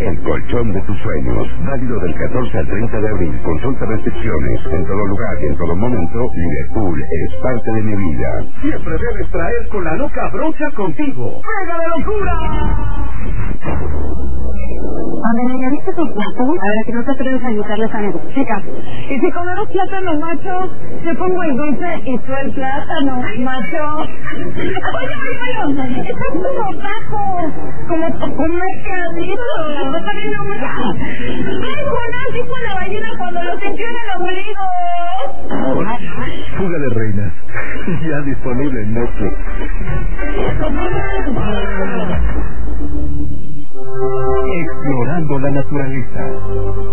el colchón de tus sueños. Válido del 14 al 30 de abril. Consulta restricciones. En todo lugar y en todo momento, Liverpool es parte de mi vida. Siempre debes traer con la loca brocha contigo. ¡Juega de locura! Andrea, ¿ya viste tus platos? A ver, que no te atreves a ayudarles a negociar. Y si comemos plátano, macho, yo pongo el dulce y tú el plátano, macho. Oye, estás como bajo, como un mercadito. No está viendo mucho. ¡Ay, Jonás dijo la ballena cuando lo sintió en el ombligo! Fuga de reinas. Ya disponible en Netflix. Explorando la naturaleza.